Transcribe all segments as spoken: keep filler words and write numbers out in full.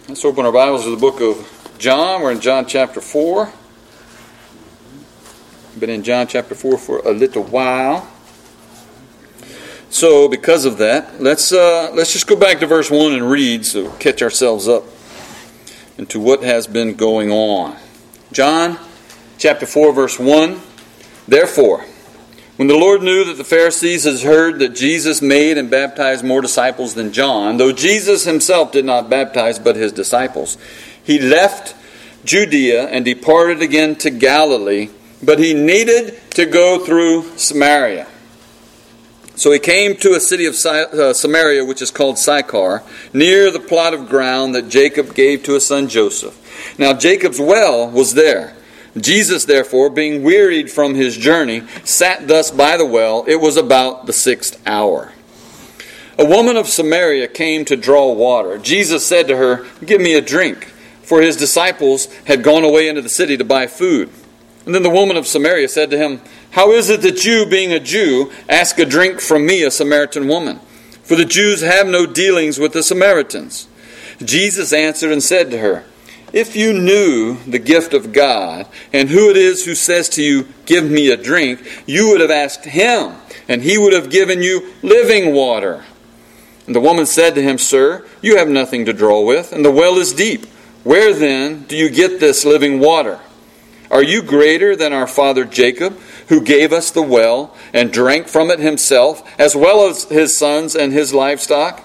Let's open our Bibles to the book of John. We're in John chapter four. Been in John chapter four for a little while. So because of that, let's uh, let's just go back to verse one and read so we'll catch ourselves up into what has been going on. John chapter four, verse one. Therefore, when the Lord knew that the Pharisees had heard that Jesus made and baptized more disciples than John, though Jesus himself did not baptize but his disciples, he left Judea and departed again to Galilee, but he needed to go through Samaria. So he came to a city of Samaria, which is called Sychar, near the plot of ground that Jacob gave to his son Joseph. Now Jacob's well was there. Jesus, therefore, being wearied from his journey, sat thus by the well. It was about the sixth hour. A woman of Samaria came to draw water. Jesus said to her, "Give me a drink," for his disciples had gone away into the city to buy food. And then the woman of Samaria said to him, "How is it that you, being a Jew, ask a drink from me, a Samaritan woman? For the Jews have no dealings with the Samaritans." Jesus answered and said to her, "If you knew the gift of God, and who it is who says to you, 'Give me a drink,' you would have asked him, and he would have given you living water." And the woman said to him, "Sir, you have nothing to draw with, and the well is deep. Where then do you get this living water? Are you greater than our father Jacob, who gave us the well and drank from it himself, as well as his sons and his livestock?"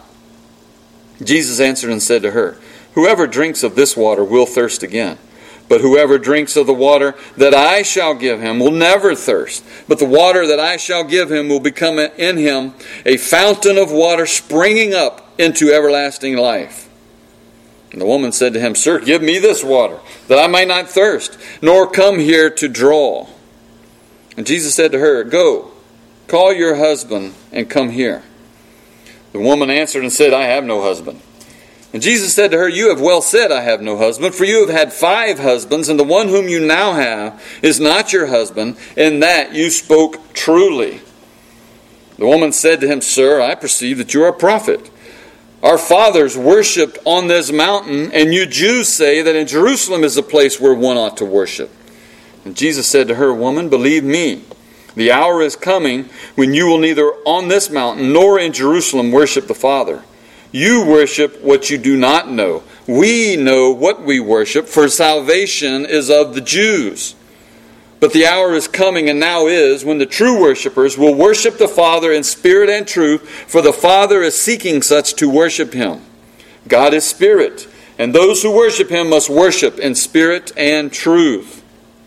Jesus answered and said to her, "Whoever drinks of this water will thirst again. But whoever drinks of the water that I shall give him will never thirst. But the water that I shall give him will become in him a fountain of water springing up into everlasting life." And the woman said to him, "Sir, give me this water, that I may not thirst, nor come here to draw." And Jesus said to her, "Go, call your husband and come here." The woman answered and said, "I have no husband." And Jesus said to her, "You have well said, 'I have no husband,' for you have had five husbands, and the one whom you now have is not your husband. In that you spoke truly." The woman said to him, "Sir, I perceive that you are a prophet. Our fathers worshipped on this mountain, and you Jews say that in Jerusalem is the place where one ought to worship." And Jesus said to her, "Woman, believe me, the hour is coming when you will neither on this mountain nor in Jerusalem worship the Father. You worship what you do not know. We know what we worship, for salvation is of the Jews. But the hour is coming, and now is, when the true worshipers will worship the Father in spirit and truth, for the Father is seeking such to worship him. God is spirit, and those who worship him must worship in spirit and truth."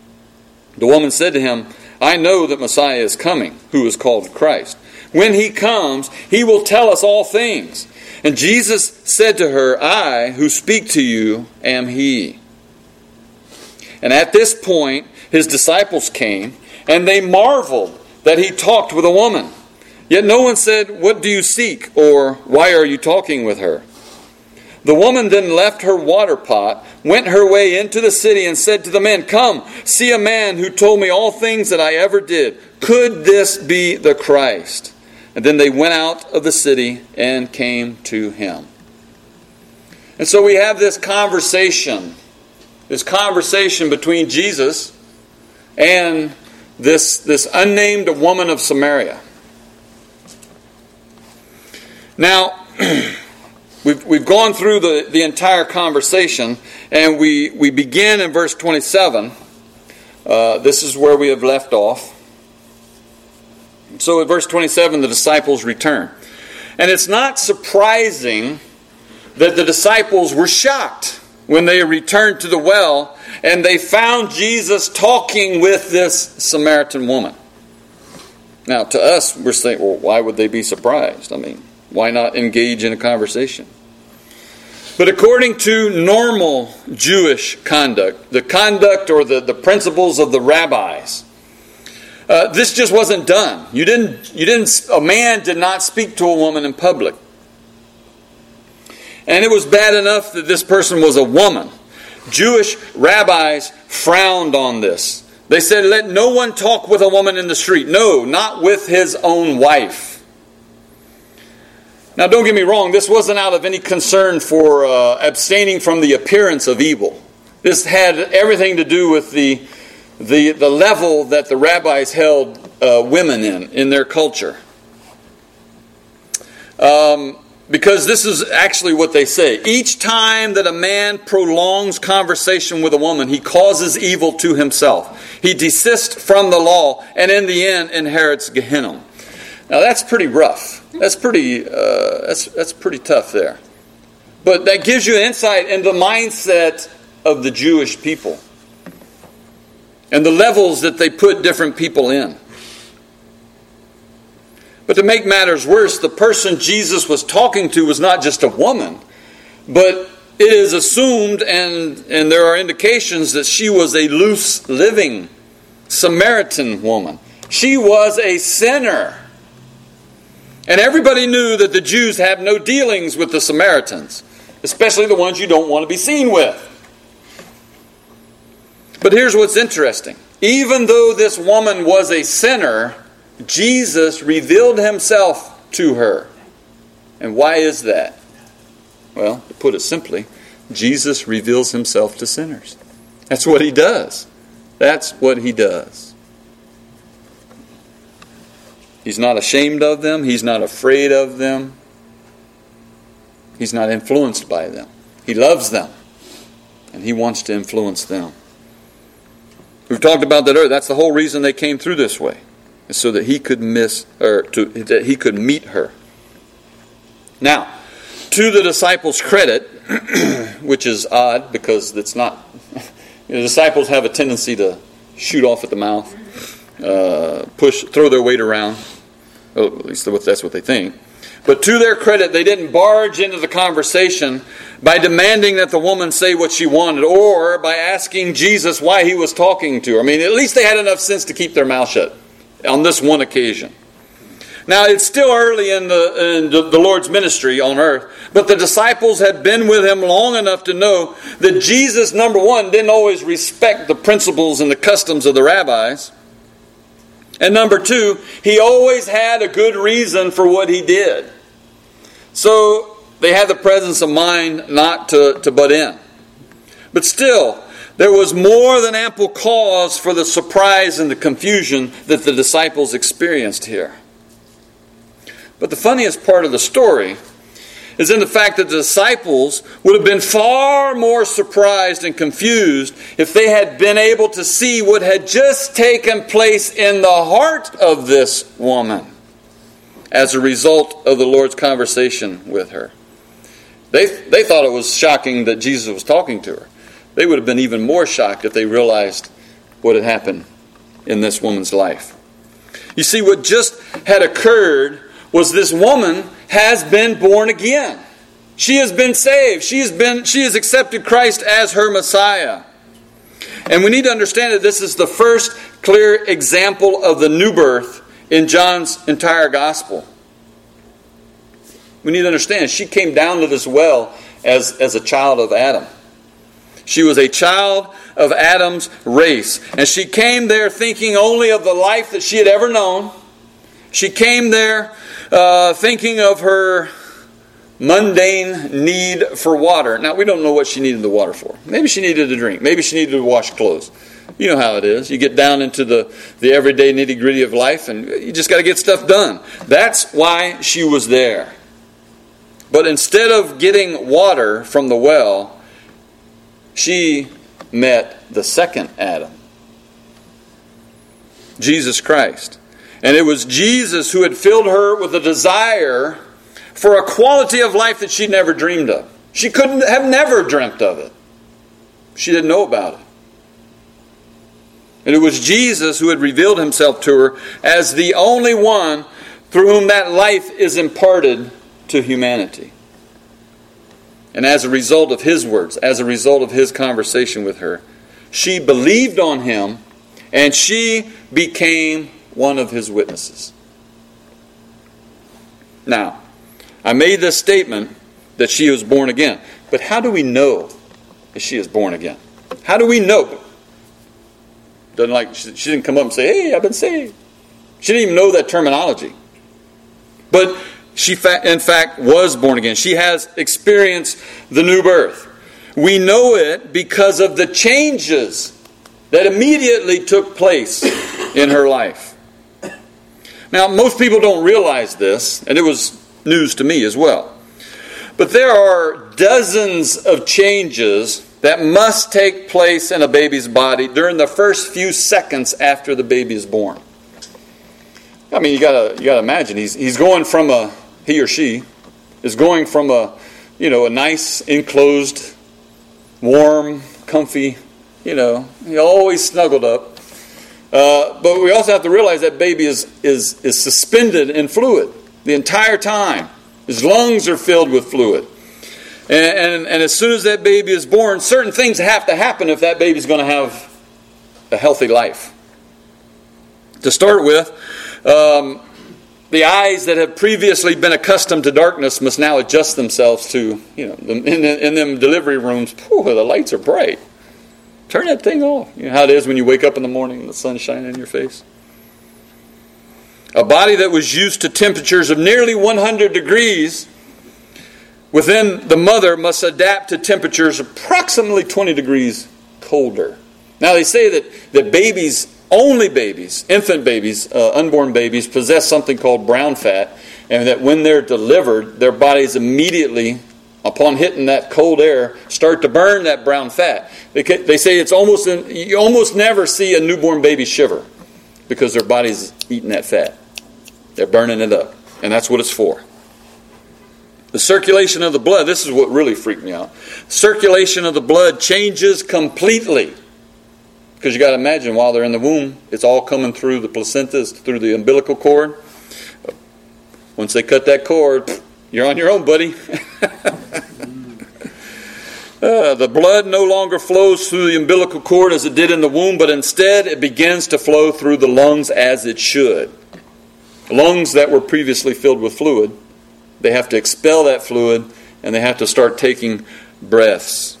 The woman said to him, "I know that Messiah is coming, who is called Christ. When he comes, he will tell us all things." And Jesus said to her, "I who speak to you am he." And at this point, his disciples came, and they marveled that he talked with a woman. Yet no one said, "What do you seek?" or "Why are you talking with her?" The woman then left her water pot, went her way into the city, and said to the men, "Come, see a man who told me all things that I ever did. Could this be the Christ?" And then they went out of the city and came to him. And so we have this conversation, this conversation between Jesus and this, this unnamed woman of Samaria. Now, we've, we've gone through the, the entire conversation, and we, we begin in verse twenty-seven. Uh, this is where we have left off. So in verse twenty-seven, the disciples return. And it's not surprising that the disciples were shocked when they returned to the well and they found Jesus talking with this Samaritan woman. Now, to us, we're saying, well, why would they be surprised? I mean, why not engage in a conversation? But according to normal Jewish conduct, the conduct or the, the principles of the rabbis, Uh, this just wasn't done. You didn't, you didn't, a man did not speak to a woman in public. And it was bad enough that this person was a woman. Jewish rabbis frowned on this. They said, "Let no one talk with a woman in the street." No, not with his own wife. Now, don't get me wrong, this wasn't out of any concern for uh, abstaining from the appearance of evil. This had everything to do with the, the, the level that the rabbis held uh, women in, in their culture. Um, because this is actually what they say. Each time that a man prolongs conversation with a woman, he causes evil to himself. He desists from the law, and in the end inherits Gehenna. Now that's pretty rough. That's pretty. Uh, that's that's pretty tough there. But that gives you insight into the mindset of the Jewish people and the levels that they put different people in. But to make matters worse, the person Jesus was talking to was not just a woman, but it is assumed, and, and there are indications that she was a loose living Samaritan woman. She was a sinner. And everybody knew that the Jews have no dealings with the Samaritans, especially the ones you don't want to be seen with. But here's what's interesting. Even though this woman was a sinner, Jesus revealed himself to her. And why is that? Well, to put it simply, Jesus reveals himself to sinners. That's what he does. That's what he does. He's not ashamed of them. He's not afraid of them. He's not influenced by them. He loves them. And he wants to influence them. We've talked about that earlier. That's the whole reason they came through this way. So that he could miss or to that he could meet her. Now, to the disciples' credit, which is odd because it's not you know, disciples have a tendency to shoot off at the mouth, uh, push, throw their weight around. Well, at least that's what they think. But to their credit, they didn't barge into the conversation by demanding that the woman say what she wanted or by asking Jesus why he was talking to her. I mean, at least they had enough sense to keep their mouth shut on this one occasion. Now, it's still early in the, in the Lord's ministry on earth, but the disciples had been with him long enough to know that Jesus, number one, didn't always respect the principles and the customs of the rabbis. And number two, he always had a good reason for what he did. So they had the presence of mind not to, to butt in. But still, there was more than ample cause for the surprise and the confusion that the disciples experienced here. But the funniest part of the story is in the fact that the disciples would have been far more surprised and confused if they had been able to see what had just taken place in the heart of this woman as a result of the Lord's conversation with her. They, they thought it was shocking that Jesus was talking to her. They would have been even more shocked if they realized what had happened in this woman's life. You see, what just had occurred was this woman has been born again. She has been saved. She has been, she has accepted Christ as her Messiah. And we need to understand that this is the first clear example of the new birth in John's entire gospel. We need to understand she came down to this well as, as a child of Adam. She was a child of Adam's race. And she came there thinking only of the life that she had ever known. She came there uh, thinking of her mundane need for water. Now, we don't know what she needed the water for. Maybe she needed a drink. Maybe she needed to wash clothes. You know how it is. You get down into the, the everyday nitty-gritty of life and you just got to get stuff done. That's why she was there. But instead of getting water from the well, she met the second Adam, Jesus Christ. And it was Jesus who had filled her with a desire for a quality of life that she never dreamed of. She couldn't have never dreamt of it. She didn't know about it. And it was Jesus who had revealed himself to her as the only one through whom that life is imparted to humanity. And as a result of his words, as a result of his conversation with her, she believed on him and she became one of his witnesses. Now, I made this statement that she was born again. But how do we know that she is born again? How do we know? Doesn't like she, she didn't come up and say, "Hey, I've been saved." She didn't even know that terminology. But She, in fact, was born again. She has experienced the new birth. We know it because of the changes that immediately took place in her life. Now, most people don't realize this, and it was news to me as well. But there are dozens of changes that must take place in a baby's body during the first few seconds after the baby is born. I mean, you gotta you gotta imagine he's he's going from a he or she is going from a you know a nice enclosed, warm, comfy, you know, always snuggled up. Uh, but we also have to realize that baby is is is suspended in fluid the entire time. His lungs are filled with fluid. And, and, and as soon as that baby is born, certain things have to happen if that baby's going to have a healthy life. To start with, um, the eyes that have previously been accustomed to darkness must now adjust themselves to, you know, in, in them delivery rooms, whew, the lights are bright. Turn that thing off. You know how it is when you wake up in the morning and the sun's shining in your face. A body that was used to temperatures of nearly one hundred degrees within the mother must adapt to temperatures approximately twenty degrees colder. Now they say that, that babies, only babies, infant babies, uh, unborn babies, possess something called brown fat, and that when they're delivered, their bodies immediately, upon hitting that cold air, start to burn that brown fat. They, they say it's almost, you almost never see a newborn baby shiver because their body's eating that fat. They're burning it up, and that's what it's for. The circulation of the blood, this is what really freaked me out. Circulation of the blood changes completely. Because you got to imagine, while they're in the womb, it's all coming through the placenta, through the umbilical cord. Once they cut that cord, you're on your own, buddy. uh, the blood no longer flows through the umbilical cord as it did in the womb, but instead it begins to flow through the lungs as it should. Lungs that were previously filled with fluid, they have to expel that fluid and they have to start taking breaths.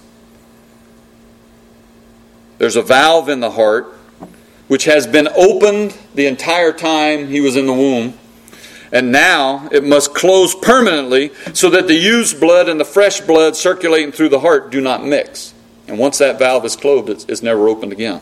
There's a valve in the heart which has been opened the entire time he was in the womb, and now it must close permanently so that the used blood and the fresh blood circulating through the heart do not mix. And once that valve is closed, it's, it's never opened again.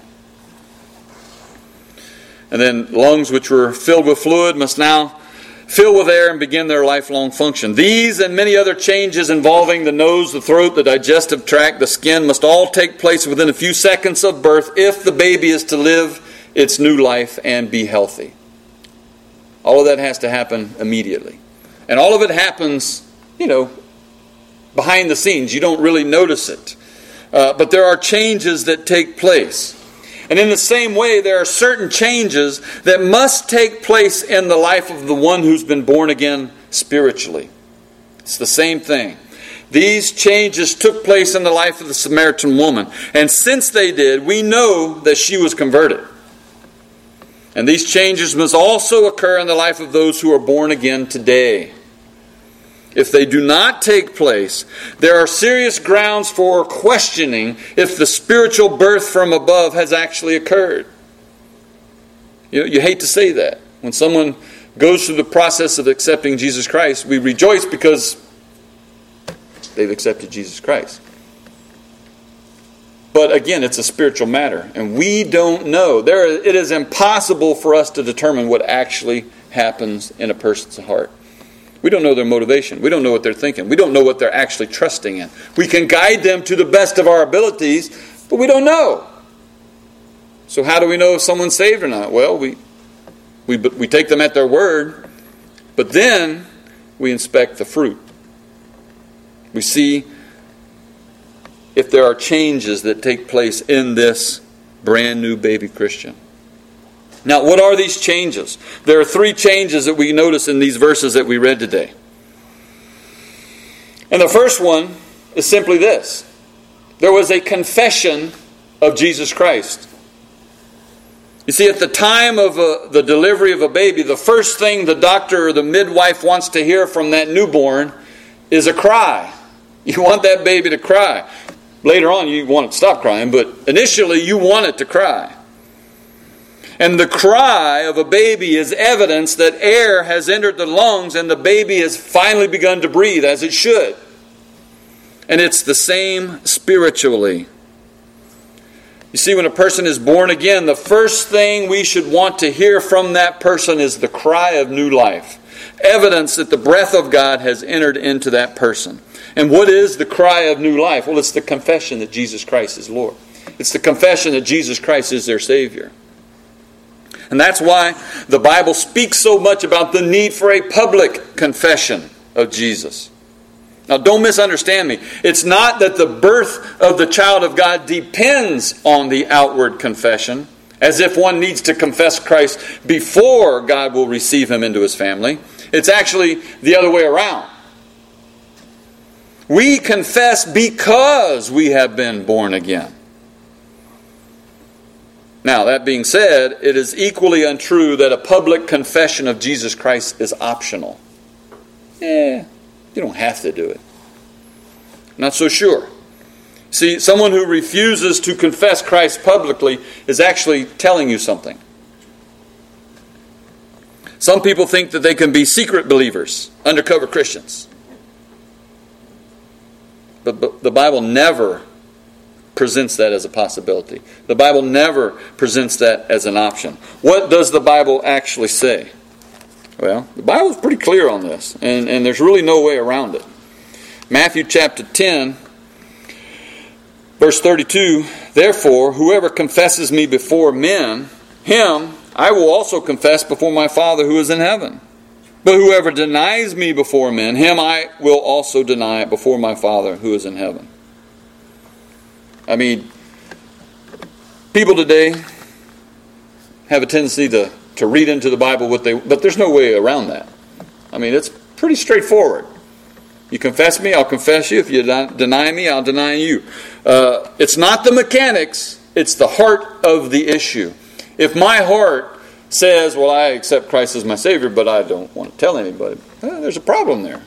And then lungs which were filled with fluid must now fill with air and begin their lifelong function. These and many other changes involving the nose, the throat, the digestive tract, the skin must all take place within a few seconds of birth if the baby is to live its new life and be healthy. All of that has to happen immediately. And all of it happens, you know, behind the scenes. You don't really notice it. Uh, but there are changes that take place. And in the same way, there are certain changes that must take place in the life of the one who's been born again spiritually. It's the same thing. These changes took place in the life of the Samaritan woman. And since they did, we know that she was converted. And these changes must also occur in the life of those who are born again today. If they do not take place, there are serious grounds for questioning if the spiritual birth from above has actually occurred. You, you hate to say that. When someone goes through the process of accepting Jesus Christ, we rejoice because they've accepted Jesus Christ. But again, it's a spiritual matter, and we don't know. There, it is impossible for us to determine what actually happens in a person's heart. We don't know their motivation. We don't know what they're thinking. We don't know what they're actually trusting in. We can guide them to the best of our abilities, but we don't know. So how do we know if someone's saved or not? Well, we we we take them at their word, but then we inspect the fruit. We see if there are changes that take place in this brand new baby Christian. Now, what are these changes? There are three changes that we notice in these verses that we read today. And the first one is simply this. There was a confession of Jesus Christ. You see, at the time of a, the delivery of a baby, the first thing the doctor or the midwife wants to hear from that newborn is a cry. You want that baby to cry. Later on, you want it to stop crying, but initially you want it to cry. And the cry of a baby is evidence that air has entered the lungs and the baby has finally begun to breathe as it should. And it's the same spiritually. You see, when a person is born again, the first thing we should want to hear from that person is the cry of new life. Evidence that the breath of God has entered into that person. And what is the cry of new life? Well, it's the confession that Jesus Christ is Lord. It's the confession that Jesus Christ is their Savior. And that's why the Bible speaks so much about the need for a public confession of Jesus. Now, don't misunderstand me. It's not that the birth of the child of God depends on the outward confession, as if one needs to confess Christ before God will receive him into his family. It's actually the other way around. We confess because we have been born again. Now, that being said, it is equally untrue that a public confession of Jesus Christ is optional. Eh, you don't have to do it. Not so sure. See, someone who refuses to confess Christ publicly is actually telling you something. Some people think that they can be secret believers, undercover Christians. But, but the Bible never presents that as a possibility. The Bible never presents that as an option. What does the Bible actually say? Well, the Bible is pretty clear on this, and, and there's really no way around it. Matthew chapter ten, verse thirty-two, "Therefore, whoever confesses me before men, him I will also confess before my Father who is in heaven. But whoever denies me before men, him I will also deny before my Father who is in heaven." I mean, people today have a tendency to, to read into the Bible what they, but there's no way around that. I mean, it's pretty straightforward. You confess me, I'll confess you. If you deny me, I'll deny you. Uh, it's not the mechanics, it's the heart of the issue. If my heart says, well, I accept Christ as my Savior, but I don't want to tell anybody, well, there's a problem there.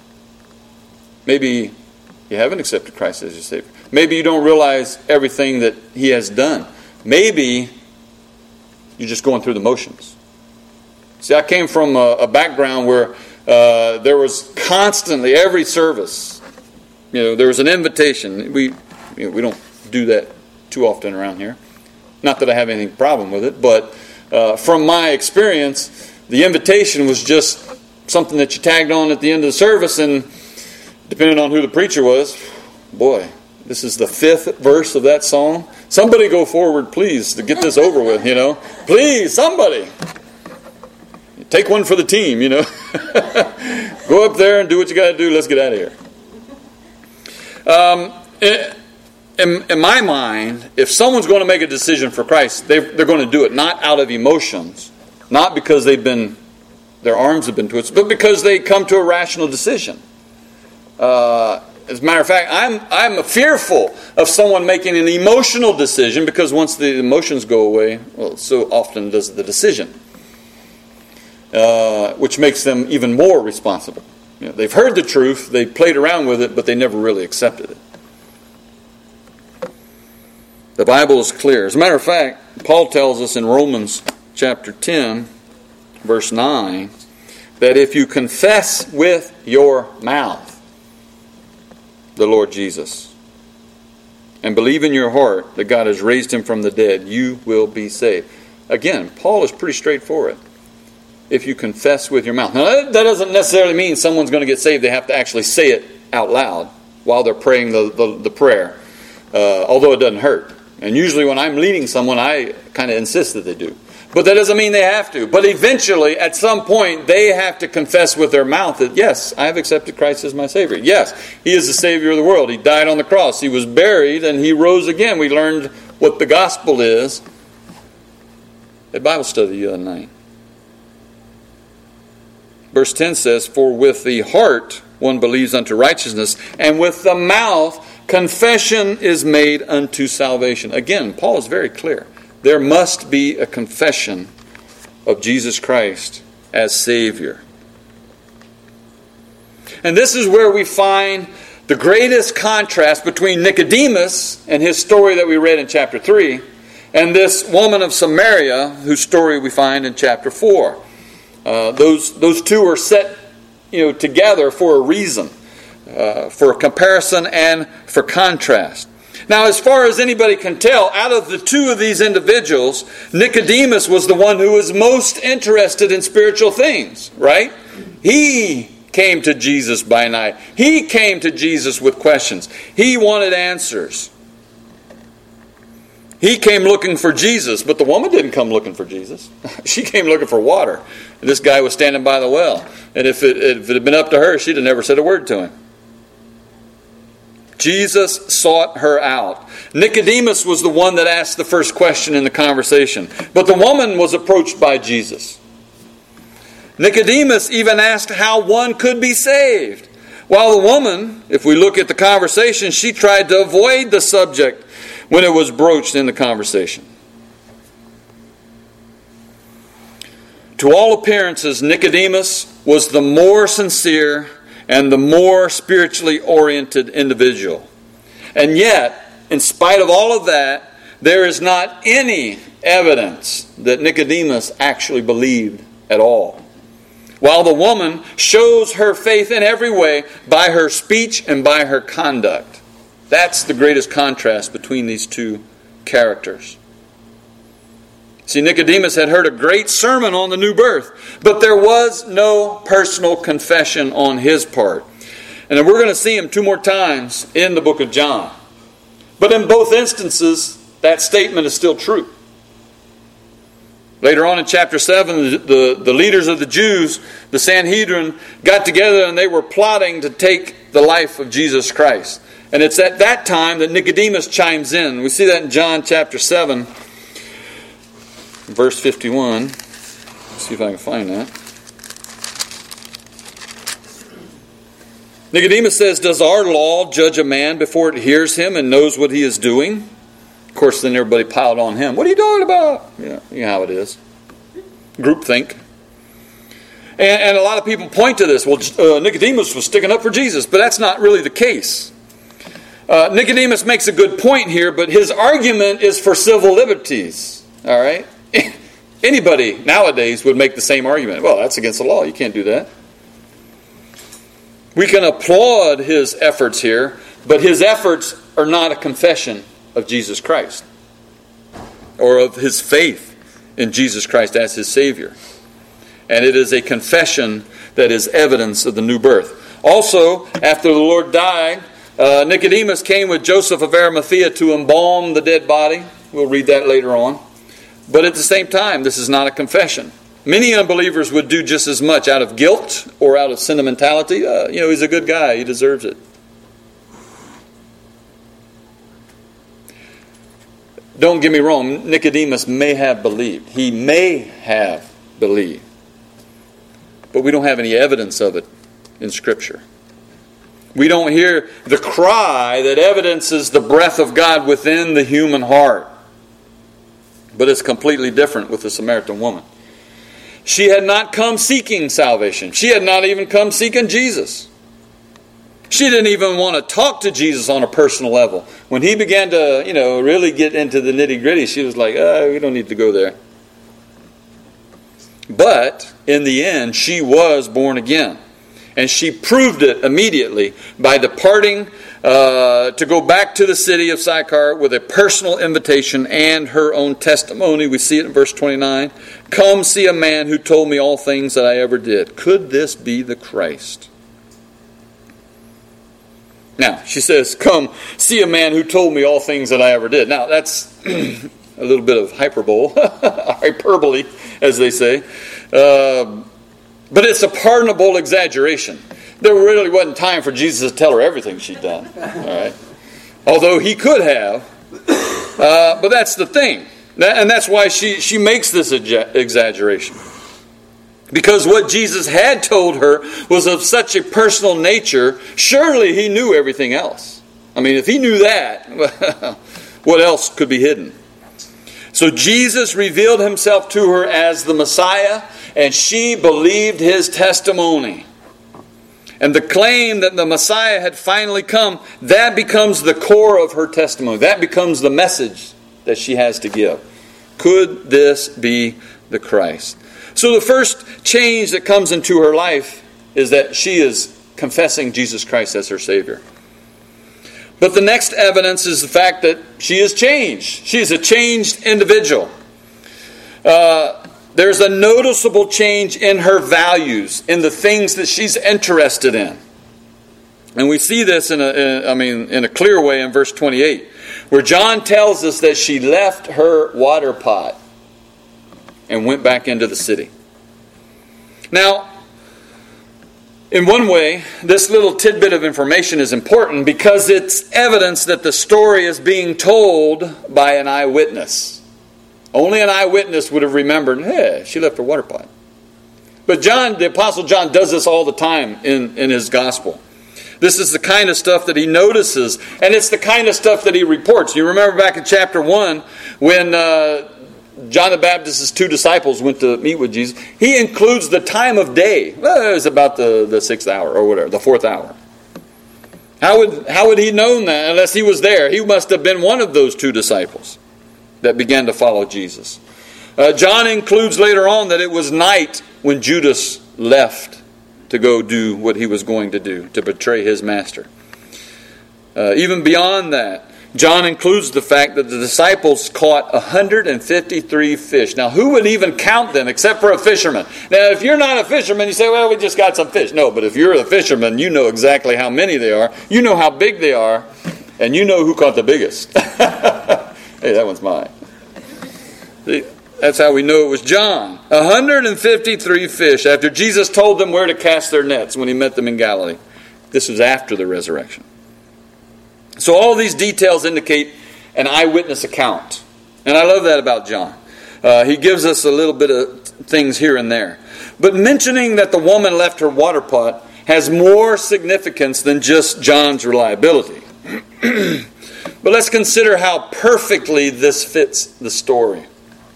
Maybe you haven't accepted Christ as your Savior. Maybe you don't realize everything that He has done. Maybe you're just going through the motions. See, I came from a, a background where uh, there was constantly, every service, you know, there was an invitation. We, you know, we don't do that too often around here. Not that I have any problem with it, but uh, from my experience, the invitation was just something that you tagged on at the end of the service, and depending on who the preacher was, boy, this is the fifth verse of that song. Somebody go forward, please, to get this over with, you know. Please, somebody. Take one for the team, you know. Go up there and do what you got to do. Let's get out of here. Um, in, in my mind, if someone's going to make a decision for Christ, they, they're going to do it not out of emotions, not because they've been, their arms have been twisted, but because they come to a rational decision. Uh, as a matter of fact, I'm I'm fearful of someone making an emotional decision, because once the emotions go away, well, so often does the decision, uh, which makes them even more responsible. You know, they've heard the truth, they played around with it, but they never really accepted it. The Bible is clear. As a matter of fact, Paul tells us in Romans chapter ten, verse nine, that if you confess with your mouth the Lord Jesus and believe in your heart that God has raised him from the dead, you will be saved. Again, Paul is pretty straightforward. If you confess with your mouth. Now, that doesn't necessarily mean someone's going to get saved. They have to actually say it out loud while they're praying the, the, the prayer, uh, although it doesn't hurt. And usually when I'm leading someone, I kind of insist that they do. But that doesn't mean they have to. But eventually, at some point, they have to confess with their mouth that, yes, I have accepted Christ as my Savior. Yes, He is the Savior of the world. He died on the cross. He was buried, and He rose again. We learned what the gospel is at Bible study the other night. Verse ten says, "For with the heart one believes unto righteousness, and with the mouth confession is made unto salvation." Again, Paul is very clear. There must be a confession of Jesus Christ as Savior. And this is where we find the greatest contrast between Nicodemus and his story that we read in chapter three, and this woman of Samaria, whose story we find in chapter four. Uh, those those two are set, you know, together for a reason, uh, for a comparison and for contrast. Now, as far as anybody can tell, out of the two of these individuals, Nicodemus was the one who was most interested in spiritual things, right? He came to Jesus by night. He came to Jesus with questions. He wanted answers. He came looking for Jesus, but the woman didn't come looking for Jesus. She came looking for water. And this guy was standing by the well. And if it, if it had been up to her, she'd have never said a word to him. Jesus sought her out. Nicodemus was the one that asked the first question in the conversation. But the woman was approached by Jesus. Nicodemus even asked how one could be saved. While the woman, if we look at the conversation, she tried to avoid the subject when it was broached in the conversation. To all appearances, Nicodemus was the more sincere and the more spiritually oriented individual. And yet, in spite of all of that, there is not any evidence that Nicodemus actually believed at all. While the woman shows her faith in every way by her speech and by her conduct. That's the greatest contrast between these two characters. See, Nicodemus had heard a great sermon on the new birth, but there was no personal confession on his part. And we're going to see him two more times in the book of John. But in both instances, that statement is still true. Later on in chapter seven, the, the, the leaders of the Jews, the Sanhedrin, got together and they were plotting to take the life of Jesus Christ. And it's at that time that Nicodemus chimes in. We see that in John chapter seven. Verse fifty-one. Let's see if I can find that. Nicodemus says, "Does our law judge a man before it hears him and knows what he is doing?" Of course, then everybody piled on him. "What are you talking about?" Yeah, you know how it is. Groupthink. And, and a lot of people point to this. Well, uh, Nicodemus was sticking up for Jesus, but that's not really the case. Uh, Nicodemus makes a good point here, but his argument is for civil liberties. All right? Anybody nowadays would make the same argument. Well, that's against the law. You can't do that. We can applaud his efforts here, but his efforts are not a confession of Jesus Christ or of his faith in Jesus Christ as his Savior. And it is a confession that is evidence of the new birth. Also, after the Lord died, uh, Nicodemus came with Joseph of Arimathea to embalm the dead body. We'll read that later on. But at the same time, this is not a confession. Many unbelievers would do just as much out of guilt or out of sentimentality. Uh, you know, he's a good guy. He deserves it. Don't get me wrong. Nicodemus may have believed. He may have believed. But we don't have any evidence of it in Scripture. We don't hear the cry that evidences the breath of God within the human heart. But it's completely different with the Samaritan woman. She had not come seeking salvation. She had not even come seeking Jesus. She didn't even want to talk to Jesus on a personal level. When he began to, you know, really get into the nitty-gritty, she was like, oh, we don't need to go there. But in the end, she was born again. And she proved it immediately by departing uh, to go back to the city of Sychar with a personal invitation and her own testimony. We see it in verse twenty-nine. Come see a man who told me all things that I ever did. Could this be the Christ? Now, she says, come see a man who told me all things that I ever did. Now, that's a little bit of hyperbole, hyperbole, as they say. Uh, But it's a pardonable exaggeration. There really wasn't time for Jesus to tell her everything she'd done. All right? Although he could have. Uh, but that's the thing. And that's why she, she makes this exaggeration. Because what Jesus had told her was of such a personal nature, surely he knew everything else. I mean, if he knew that, what else could be hidden? So Jesus revealed himself to her as the Messiah, and she believed his testimony. And the claim that the Messiah had finally come, that becomes the core of her testimony. That becomes the message that she has to give. Could this be the Christ? So the first change that comes into her life is that she is confessing Jesus Christ as her Savior. But the next evidence is the fact that she is changed. She is a changed individual. Uh, there's a noticeable change in her values, in the things that she's interested in. And we see this in a, in, I mean, in a clear way in verse twenty-eight, where John tells us that she left her water pot and went back into the city. Now, in one way, this little tidbit of information is important because it's evidence that the story is being told by an eyewitness. Only an eyewitness would have remembered, hey, she left her water pot. But John, the Apostle John, does this all the time in, in his gospel. This is the kind of stuff that he notices, and it's the kind of stuff that he reports. You remember back in chapter one when uh, John the Baptist's two disciples went to meet with Jesus. He includes the time of day. Well, it was about the, the sixth hour or whatever, the fourth hour. How would, how would he known that unless he was there? He must have been one of those two disciples that began to follow Jesus. Uh, John includes later on that it was night when Judas left to go do what he was going to do, to betray his master. Uh, even beyond that, John includes the fact that the disciples caught one hundred fifty-three fish. Now, who would even count them except for a fisherman? Now, if you're not a fisherman, you say, well, we just got some fish. No, but if you're a fisherman, you know exactly how many they are. You know how big they are, and you know who caught the biggest. Hey, that one's mine. See, that's how we know it was John. one hundred fifty-three fish after Jesus told them where to cast their nets when he met them in Galilee. This was after the resurrection. So all these details indicate an eyewitness account. And I love that about John. Uh, he gives us a little bit of things here and there. But mentioning that the woman left her water pot has more significance than just John's reliability. But let's consider how perfectly this fits the story.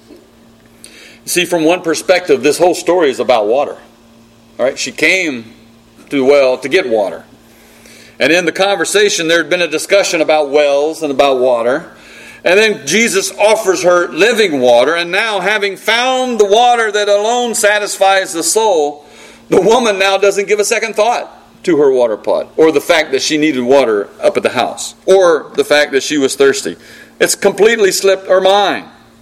See, from one perspective, this whole story is about water. All right, she came to the well to get water. And in the conversation, there had been a discussion about wells and about water. And then Jesus offers her living water. And now, having found the water that alone satisfies the soul, the woman now doesn't give a second thought to her water pot, or the fact that she needed water up at the house, or the fact that she was thirsty. It's completely slipped her mind.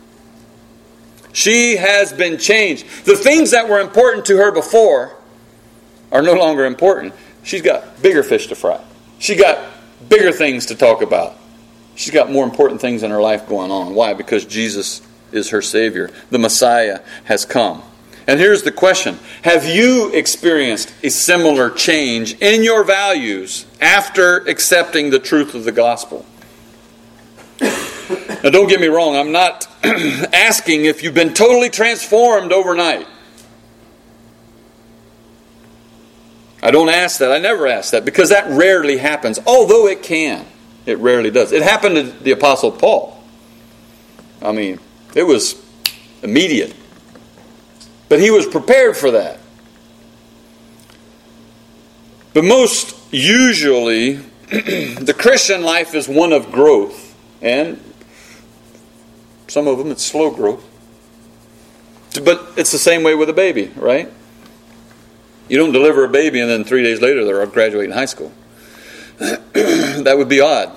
She has been changed. The things that were important to her before are no longer important. She's got bigger fish to fry. She got bigger things to talk about. She's got more important things in her life going on. Why? Because Jesus is her Savior. The Messiah has come. And here's the question. Have you experienced a similar change in your values after accepting the truth of the gospel? Now, don't get me wrong. I'm not asking if you've been totally transformed overnight. I don't ask that. I never ask that because that rarely happens. Although it can. It rarely does. It happened to the Apostle Paul. I mean, it was immediate. But he was prepared for that. But most usually, the Christian life is one of growth. And some of them, it's slow growth. But it's the same way with a baby, right? You don't deliver a baby and then three days later they're graduating high school. That would be odd.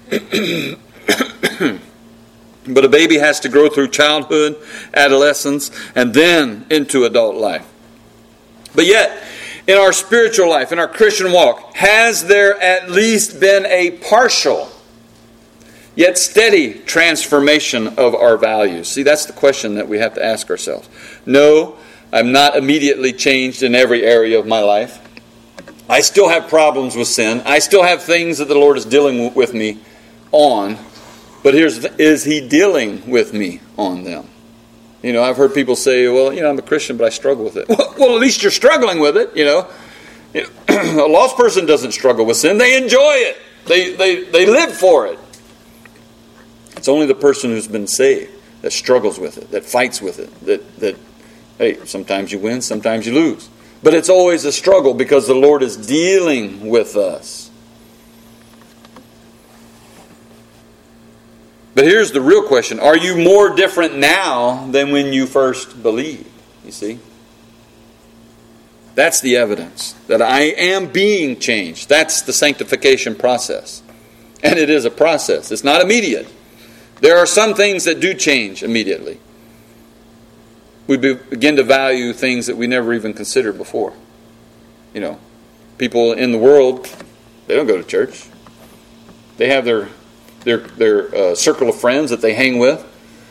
But a baby has to grow through childhood, adolescence, and then into adult life. But yet, in our spiritual life, in our Christian walk, has there at least been a partial, yet steady transformation of our values? See, that's the question that we have to ask ourselves. No, I'm not immediately changed in every area of my life. I still have problems with sin. I still have things that the Lord is dealing with me on. But here's the, is He dealing with me on them? You know, I've heard people say, well, you know, I'm a Christian, but I struggle with it. Well, well at least you're struggling with it, you know. You know, a lost person doesn't struggle with sin. They enjoy it. They, they, they live for it. It's only the person who's been saved that struggles with it, that fights with it, that, that hey, sometimes you win, sometimes you lose. But it's always a struggle because the Lord is dealing with us. But here's the real question. Are you more different now than when you first believed? You see? That's the evidence that I am being changed. That's the sanctification process. And it is a process. It's not immediate. There are some things that do change immediately. We begin to value things that we never even considered before. You know, people in the world, they don't go to church. They have their their their uh, circle of friends that they hang with.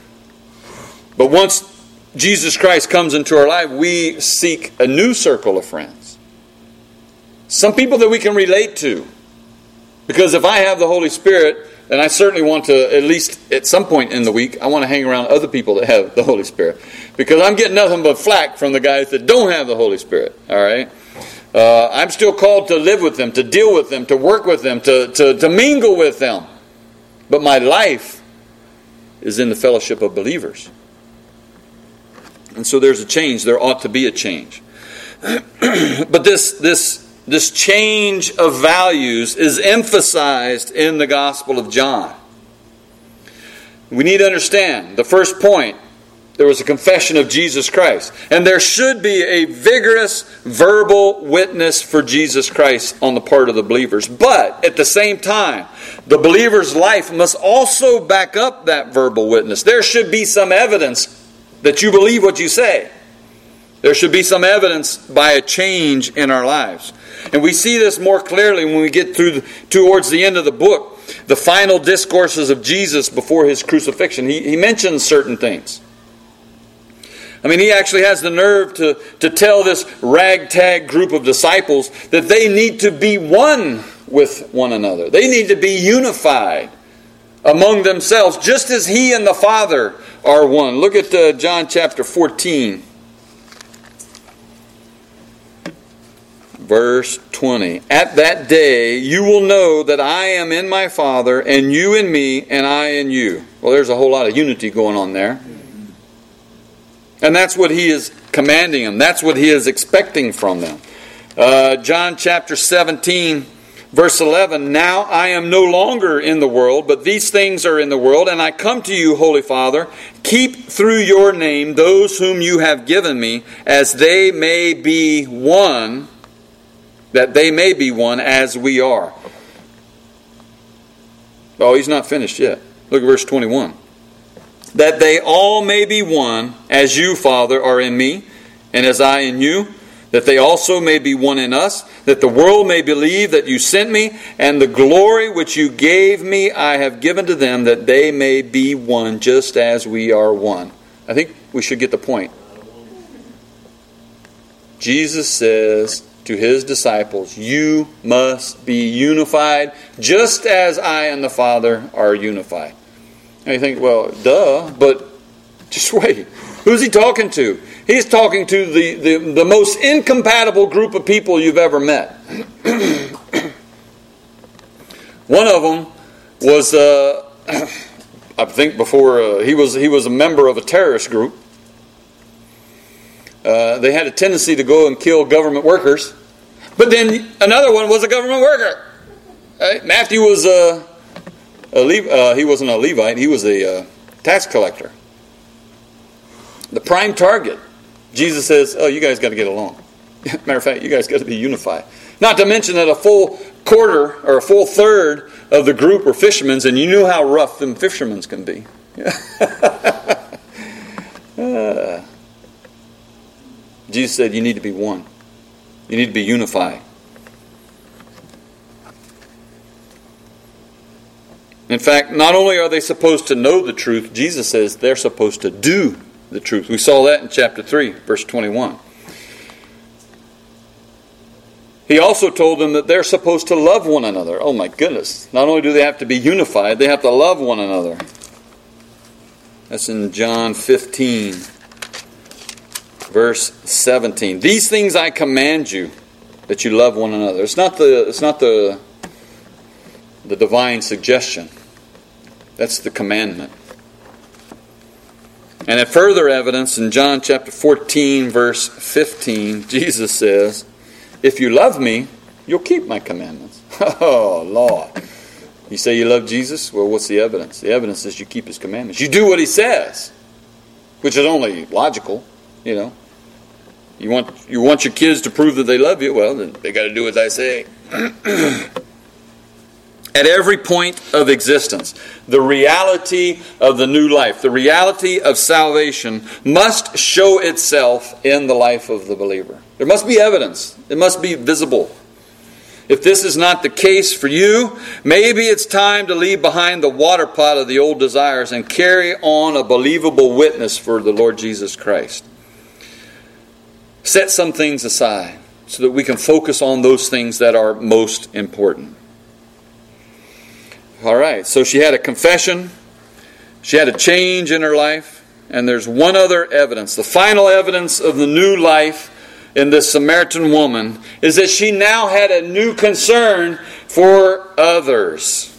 But once Jesus Christ comes into our life, we seek a new circle of friends. Some people that we can relate to. Because if I have the Holy Spirit, then I certainly want to, at least at some point in the week, I want to hang around other people that have the Holy Spirit. Because I'm getting nothing but flack from the guys that don't have the Holy Spirit. All right? Uh, I'm still called to live with them, to deal with them, to work with them, to, to, to mingle with them. But my life is in the fellowship of believers. And so there's a change. There ought to be a change. But this, this, this change of values is emphasized in the Gospel of John. We need to understand, the first point, there was a confession of Jesus Christ. And there should be a vigorous verbal witness for Jesus Christ on the part of the believers. But at the same time, the believer's life must also back up that verbal witness. There should be some evidence that you believe what you say. There should be some evidence by a change in our lives. And we see this more clearly when we get through the, towards the end of the book. The final discourses of Jesus before His crucifixion. He, he mentions certain things. I mean, He actually has the nerve to, to tell this ragtag group of disciples that they need to be one with one another. They need to be unified among themselves, just as He and the Father are one. Look at uh, John chapter fourteen. Verse twenty. At that day you will know that I am in my Father, and you in me, and I in you. Well, there's a whole lot of unity going on there. And that's what He is commanding them. That's what He is expecting from them. Uh, John chapter seventeen, verse eleven. Now I am no longer in the world, but these things are in the world, and I come to you, Holy Father. Keep through your name those whom you have given me, as they may be one, that they may be one as we are. Oh, He's not finished yet. Look at verse twenty-one. That they all may be one, as you, Father, are in me, and as I in you, that they also may be one in us, that the world may believe that you sent me, and the glory which you gave me I have given to them, that they may be one, just as we are one. I think we should get the point. Jesus says to His disciples, you must be unified, just as I and the Father are unified. And you think, well, duh, but just wait. Who's He talking to? He's talking to the, the, the most incompatible group of people you've ever met. One of them was, uh, I think before, uh, he was he was a member of a terrorist group. Uh, they had a tendency to go and kill government workers. But then another one was a government worker. Right? Matthew was a... A Le- uh, he wasn't a Levite, he was a uh, tax collector. The prime target. Jesus says, oh, you guys got to get along. Matter of fact, you guys got to be unified. Not to mention that a full quarter or a full third of the group were fishermen, and you knew how rough them fishermen can be. uh, Jesus said you need to be one. You need to be unified. In fact, not only are they supposed to know the truth, Jesus says they're supposed to do the truth. We saw that in chapter three, verse twenty-one. He also told them that they're supposed to love one another. Oh my goodness. Not only do they have to be unified, they have to love one another. That's in John fifteen, verse seventeen. These things I command you, that you love one another. It's not the it's not the the divine suggestion. That's the commandment. And a further evidence in John chapter fourteen, verse fifteen, Jesus says, if you love me, you'll keep my commandments. Oh, Lord. You say you love Jesus? Well, what's the evidence? The evidence is you keep His commandments. You do what He says, which is only logical, you know. You want you want your kids to prove that they love you? Well, then they got to do what I say. At every point of existence, the reality of the new life, the reality of salvation must show itself in the life of the believer. There must be evidence. It must be visible. If this is not the case for you, maybe it's time to leave behind the water pot of the old desires and carry on a believable witness for the Lord Jesus Christ. Set some things aside so that we can focus on those things that are most important. All right, so she had a confession, she had a change in her life, and there's one other evidence. The final evidence of the new life in this Samaritan woman is that she now had a new concern for others.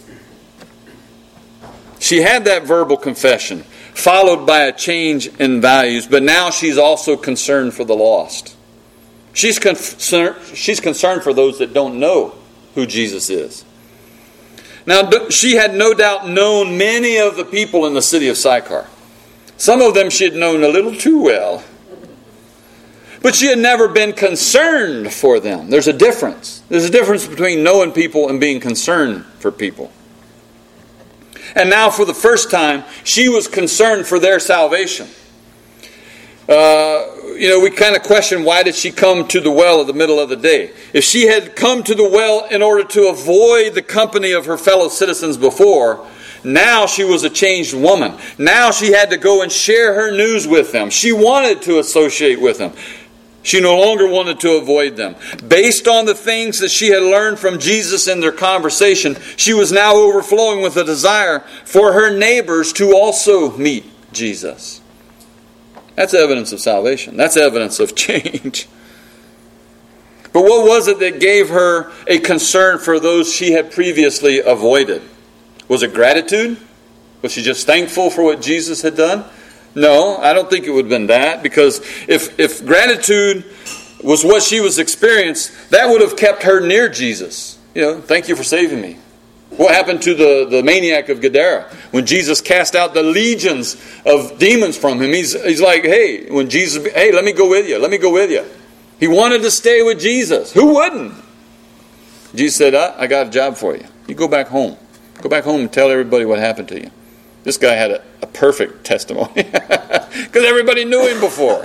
She had that verbal confession, followed by a change in values, but now she's also concerned for the lost. She's concerned, she's concerned for those that don't know who Jesus is. Now, she had no doubt known many of the people in the city of Sychar. Some of them she had known a little too well. But she had never been concerned for them. There's a difference. There's a difference between knowing people and being concerned for people. And now, for the first time, she was concerned for their salvation. Uh, you know, we kind of question, why did she come to the well in the middle of the day? If she had come to the well in order to avoid the company of her fellow citizens before, now she was a changed woman. Now she had to go and share her news with them. She wanted to associate with them. She no longer wanted to avoid them. Based on the things that she had learned from Jesus in their conversation, she was now overflowing with a desire for her neighbors to also meet Jesus. That's evidence of salvation. That's evidence of change. But what was it that gave her a concern for those she had previously avoided? Was it gratitude? Was she just thankful for what Jesus had done? No, I don't think it would have been that, because if, if gratitude was what she was experiencing, that would have kept her near Jesus. You know, thank you for saving me. What happened to the, the maniac of Gadara? When Jesus cast out the legions of demons from him, he's, he's like, hey, when Jesus, hey, let me go with you, let me go with you. He wanted to stay with Jesus. Who wouldn't? Jesus said, I, I got a job for you. You go back home. Go back home and tell everybody what happened to you. This guy had a, a perfect testimony because everybody knew him before.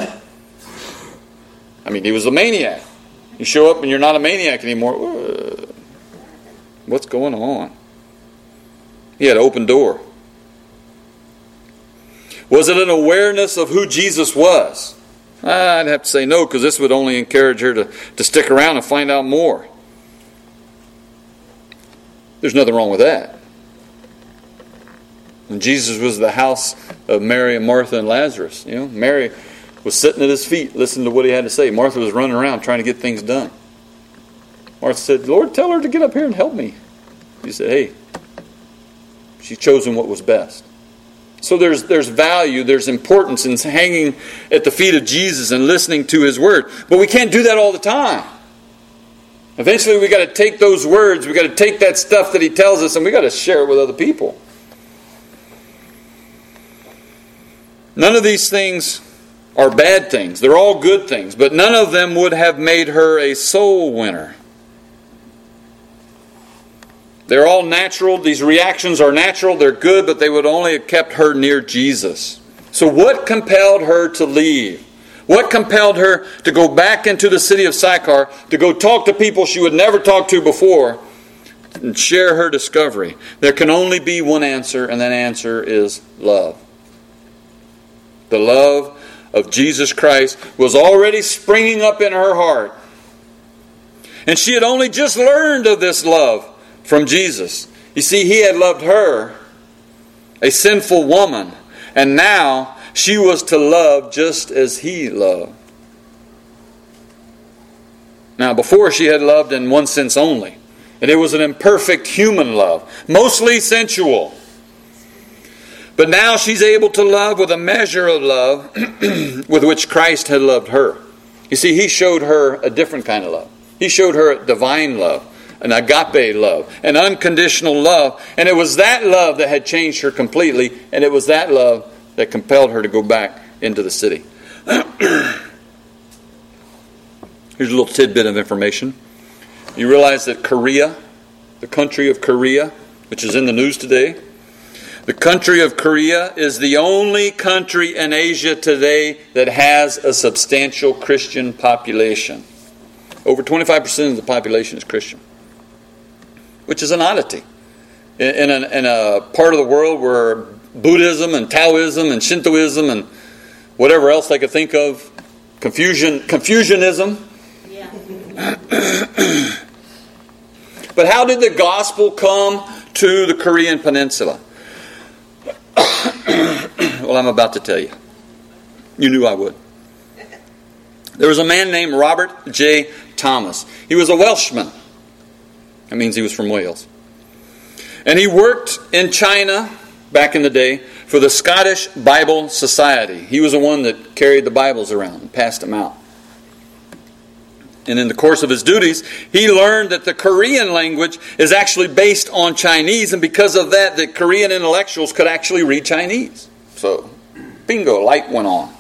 I mean, he was a maniac. You show up and you're not a maniac anymore. What's going on? He had an open door. Was it an awareness of who Jesus was? I'd have to say no, because this would only encourage her to, to stick around and find out more. There's nothing wrong with that. When Jesus was at the house of Mary and Martha and Lazarus, you know, Mary was sitting at his feet listening to what he had to say. Martha was running around trying to get things done. Martha said, Lord, tell her to get up here and help me. He said, hey, she's chosen what was best. So there's there's value, there's importance in hanging at the feet of Jesus and listening to His Word. But we can't do that all the time. Eventually we got to take those words, we got to take that stuff that He tells us, and we got to share it with other people. None of these things are bad things. They're all good things. But none of them would have made her a soul winner. They're all natural. These reactions are natural. They're good, but they would only have kept her near Jesus. So what compelled her to leave? What compelled her to go back into the city of Sychar, to go talk to people she would never talk to before, and share her discovery? There can only be one answer, and that answer is love. The love of Jesus Christ was already springing up in her heart. And she had only just learned of this love from Jesus. You see, He had loved her, a sinful woman, and now she was to love just as He loved. Now, before she had loved in one sense only, and it was an imperfect human love, mostly sensual. But now she's able to love with a measure of love with which Christ had loved her. You see, He showed her a different kind of love. He showed her a divine love, an agape love, an unconditional love. And it was that love that had changed her completely, and it was that love that compelled her to go back into the city. Here's a little tidbit of information. You realize that Korea, the country of Korea, which is in the news today, the country of Korea is the only country in Asia today that has a substantial Christian population. Over twenty-five percent of the population is Christian, which is an oddity. In a, in a part of the world where Buddhism and Taoism and Shintoism and whatever else they could think of, Confucian, Confucianism. Yeah. But how did the gospel come to the Korean Peninsula? Well, I'm about to tell you. You knew I would. There was a man named Robert J. Thomas. He was a Welshman. That means he was from Wales. And he worked in China back in the day for the Scottish Bible Society. He was the one that carried the Bibles around and passed them out. And in the course of his duties, he learned that the Korean language is actually based on Chinese, and because of that, the Korean intellectuals could actually read Chinese. So, bingo, light went on.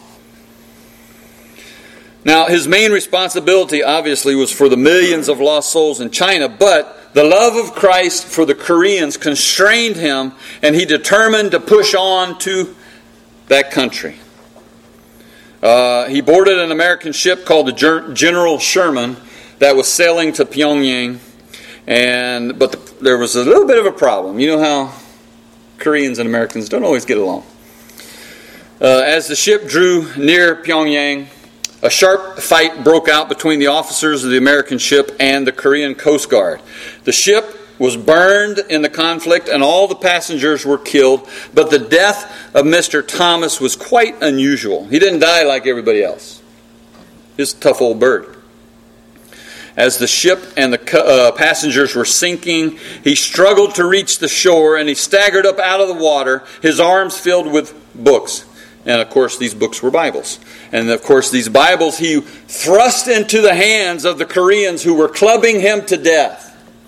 Now, his main responsibility, obviously, was for the millions of lost souls in China, but the love of Christ for the Koreans constrained him, and he determined to push on to that country. Uh, he boarded an American ship called the General Sherman that was sailing to Pyongyang, and but the, there was a little bit of a problem. You know how Koreans and Americans don't always get along. Uh, as the ship drew near Pyongyang, a sharp fight broke out between the officers of the American ship and the Korean Coast Guard. The ship was burned in the conflict and all the passengers were killed, but the death of Mister Thomas was quite unusual. He didn't die like everybody else. He's a tough old bird. As the ship and the uh, passengers were sinking, he struggled to reach the shore and he staggered up out of the water, his arms filled with books. And of course these books were Bibles. And of course these Bibles he thrust into the hands of the Koreans who were clubbing him to death.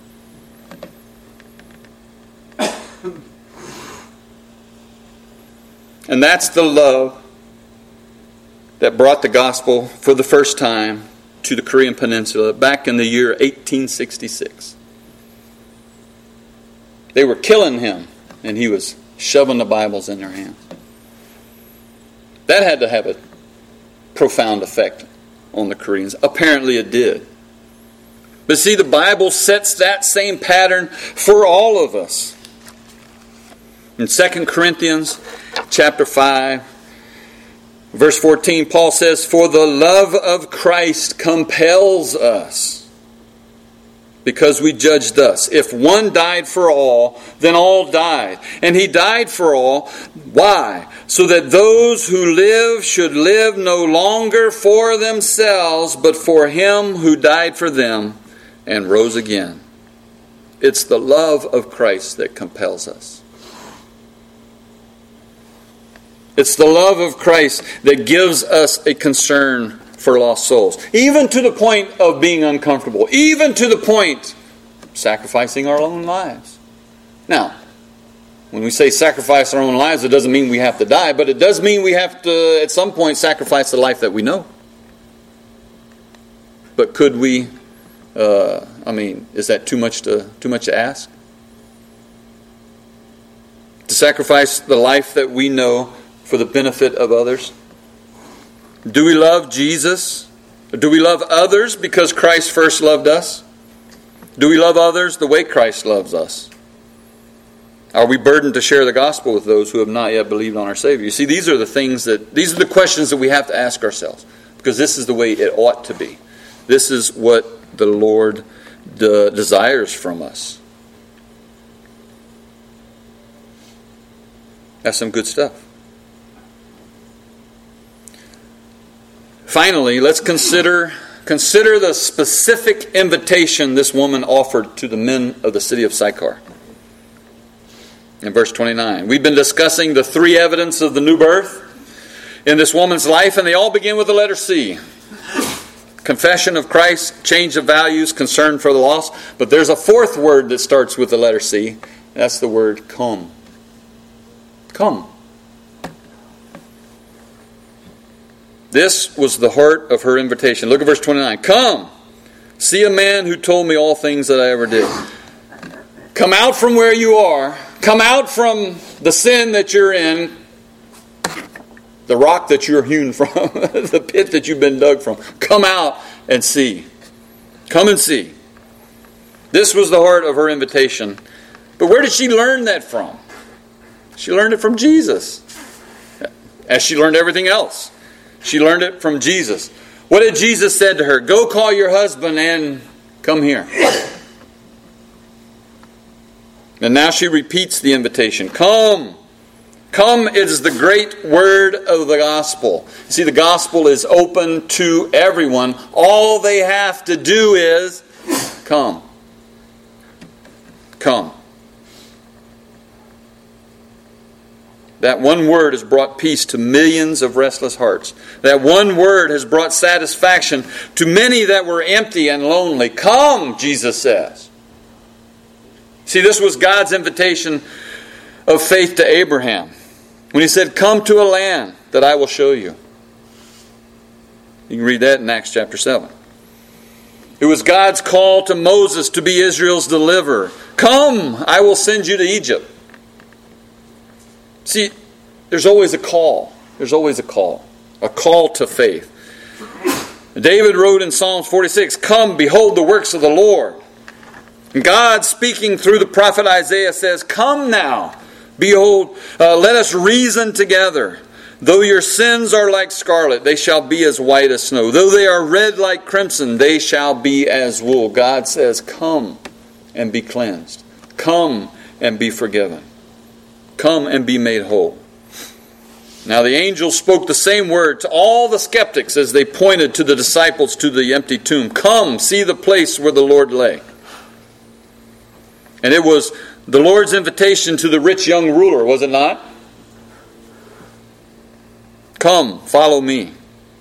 And that's the love that brought the gospel for the first time to the Korean Peninsula back in the year eighteen sixty-six. They were killing him, and he was shoving the Bibles in their hands. That had to have a profound effect on the Koreans. Apparently it did. But see, the Bible sets that same pattern for all of us. In Second Corinthians chapter five, verse fourteen, Paul says, "For the love of Christ compels us, because we judge thus. If one died for all, then all died. And he died for all. Why? So that those who live should live no longer for themselves, but for him who died for them and rose again." It's the love of Christ that compels us. It's the love of Christ that gives us a concern for lost souls. Even to the point of being uncomfortable. Even to the point of sacrificing our own lives. Now, when we say sacrifice our own lives, it doesn't mean we have to die, but it does mean we have to, at some point, sacrifice the life that we know. But could we, uh, I mean, is that too much to too much to ask? To sacrifice the life that we know for the benefit of others? Do we love Jesus? Do we love others because Christ first loved us? Do we love others the way Christ loves us? Are we burdened to share the gospel with those who have not yet believed on our Savior? You see, these are the things that, these are the questions that we have to ask ourselves, because this is the way it ought to be. This is what the Lord de- desires from us. That's some good stuff. Finally, let's consider consider the specific invitation this woman offered to the men of the city of Sychar. In verse twenty-nine, we've been discussing the three evidence of the new birth in this woman's life, and they all begin with the letter C. confession of Christ, change of values, concern for the lost. But there's a fourth word that starts with the letter C. That's the word come. Come. This was the heart of her invitation. Look at verse twenty-nine. Come, see a man who told me all things that I ever did. Come out from where you are. Come out from the sin that you're in. The rock that you're hewn from. The pit that you've been dug from. Come out and see. Come and see. This was the heart of her invitation. But where did she learn that from? She learned it from Jesus. As she learned everything else. She learned it from Jesus. What did Jesus say to her? Go call your husband and come here. And now she repeats the invitation. Come. Come is the great word of the gospel. See, the gospel is open to everyone. All they have to do is come. Come. That one word has brought peace to millions of restless hearts. That one word has brought satisfaction to many that were empty and lonely. Come, Jesus says. See, this was God's invitation of faith to Abraham. When he said, come to a land that I will show you. You can read that in Acts chapter seven. It was God's call to Moses to be Israel's deliverer. Come, I will send you to Egypt. See, there's always a call. There's always a call. A call to faith. David wrote in Psalms forty-six, come, behold the works of the Lord. And God, speaking through the prophet Isaiah, says, come now, behold, uh, let us reason together. Though your sins are like scarlet, they shall be as white as snow. Though they are red like crimson, they shall be as wool. God says, come and be cleansed. Come and be forgiven. Come and be made whole. Now the angels spoke the same word to all the skeptics as they pointed to the disciples to the empty tomb. Come, see the place where the Lord lay. And it was the Lord's invitation to the rich young ruler, was it not? Come, follow me.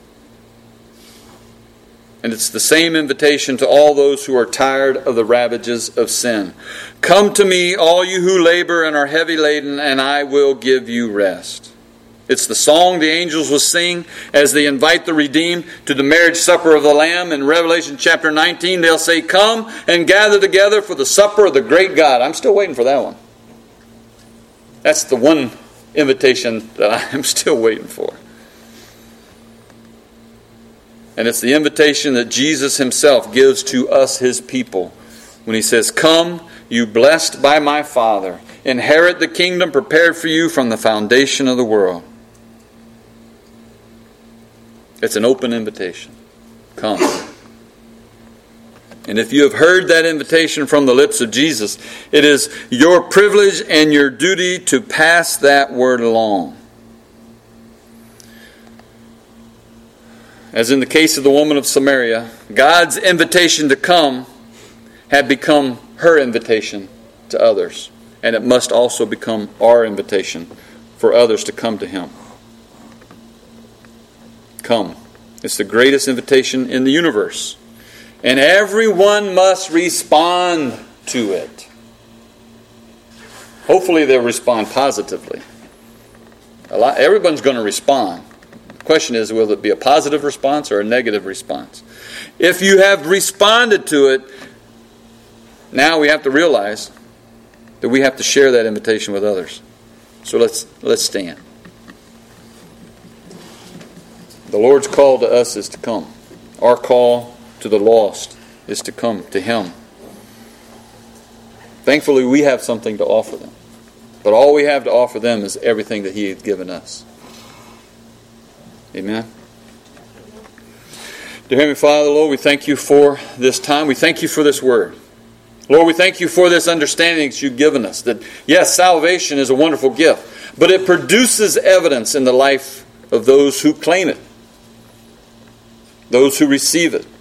And it's the same invitation to all those who are tired of the ravages of sin. Come to me, all you who labor and are heavy laden, and I will give you rest. It's the song the angels will sing as they invite the redeemed to the marriage supper of the Lamb. In Revelation chapter nineteen, they'll say, come and gather together for the supper of the great God. I'm still waiting for that one. That's the one invitation that I'm still waiting for. And it's the invitation that Jesus himself gives to us, his people, when he says, come, you blessed by my Father, inherit the kingdom prepared for you from the foundation of the world. It's an open invitation. Come. And if you have heard that invitation from the lips of Jesus, it is your privilege and your duty to pass that word along. As in the case of the woman of Samaria, God's invitation to come had become her invitation to others. And it must also become our invitation for others to come to him. Come. It's the greatest invitation in the universe. And everyone must respond to it. Hopefully they'll respond positively. A lot, everyone's going to respond. The question is, will it be a positive response or a negative response? If you have responded to it, now we have to realize that we have to share that invitation with others. So let's let's stand. The Lord's call to us is to come. Our call to the lost is to come to him. Thankfully, we have something to offer them. But all we have to offer them is everything that he has given us. Amen. Dear Heavenly Father, Lord, we thank you for this time. We thank you for this word. Lord, we thank you for this understanding that you've given us. That, yes, salvation is a wonderful gift, but it produces evidence in the life of those who claim it, those who receive it.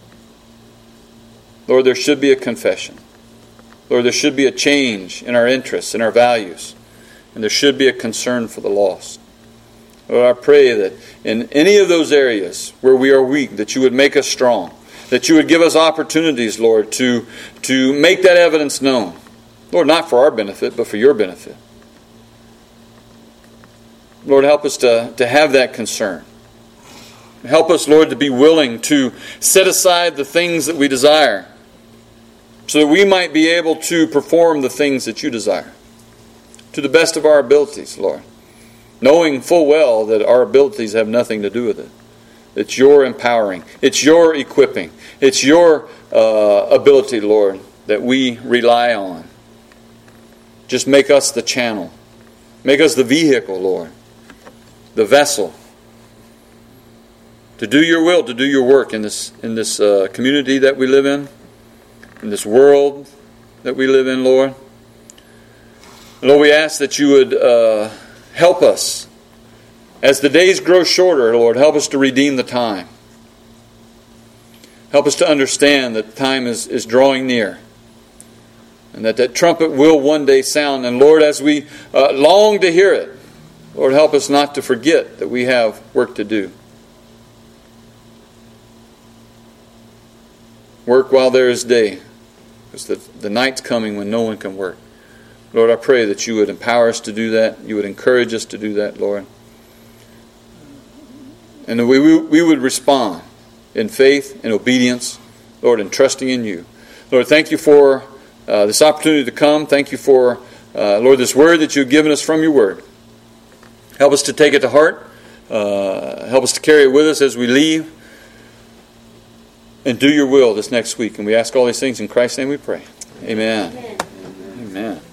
Lord, there should be a confession. Lord, there should be a change in our interests, in our values, and there should be a concern for the lost. Lord, I pray that in any of those areas where we are weak, that you would make us strong. That you would give us opportunities, Lord, to, to make that evidence known. Lord, not for our benefit, but for your benefit. Lord, help us to, to have that concern. Help us, Lord, to be willing to set aside the things that we desire so that we might be able to perform the things that you desire to the best of our abilities, Lord, knowing full well that our abilities have nothing to do with it. It's your empowering. It's your equipping. It's your uh, ability, Lord, that we rely on. Just make us the channel. Make us the vehicle, Lord, the vessel, to do your will, to do your work in this in this uh, community that we live in, in this world that we live in, Lord. Lord, we ask that you would uh, help us. As the days grow shorter, Lord, help us to redeem the time. Help us to understand that time is, is drawing near. And that that trumpet will one day sound. And Lord, as we uh, long to hear it, Lord, help us not to forget that we have work to do. Work while there is day. Because the, the night's coming when no one can work. Lord, I pray that you would empower us to do that. You would encourage us to do that, Lord. And that we, we would respond in faith and obedience, Lord, and trusting in you. Lord, thank you for uh, this opportunity to come. Thank you for, uh, Lord, this word that you've given us from your word. Help us to take it to heart. Uh, help us to carry it with us as we leave. And do your will this next week. And we ask all these things in Christ's name we pray. Amen. Amen. Amen.